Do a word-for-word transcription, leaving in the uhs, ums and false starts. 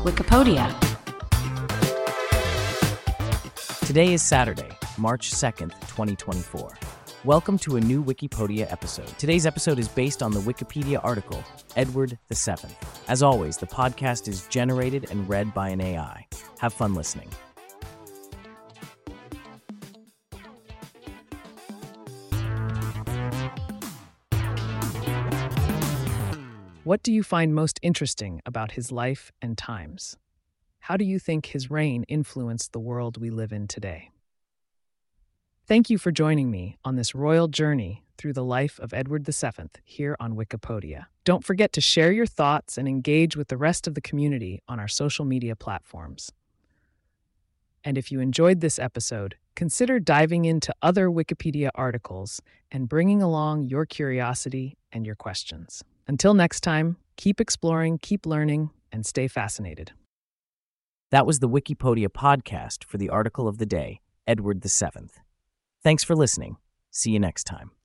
Wikipedia. Today is Saturday, March second, twenty twenty-four. Welcome to a new Wikipedia episode. Today's episode is based on the Wikipedia article, Edward the Seventh. As always, the podcast is generated and read by an A I. Have fun listening. What do you find most interesting about his life and times? How do you think his reign influenced the world we live in today? Thank you for joining me on this royal journey through the life of Edward the Seventh here on Wikipedia. Don't forget to share your thoughts and engage with the rest of the community on our social media platforms. And if you enjoyed this episode, consider diving into other Wikipedia articles and bringing along your curiosity and your questions. Until next time, keep exploring, keep learning, and stay fascinated. That was the Wikipedia podcast for the article of the day, Edward the Seventh. Thanks for listening. See you next time.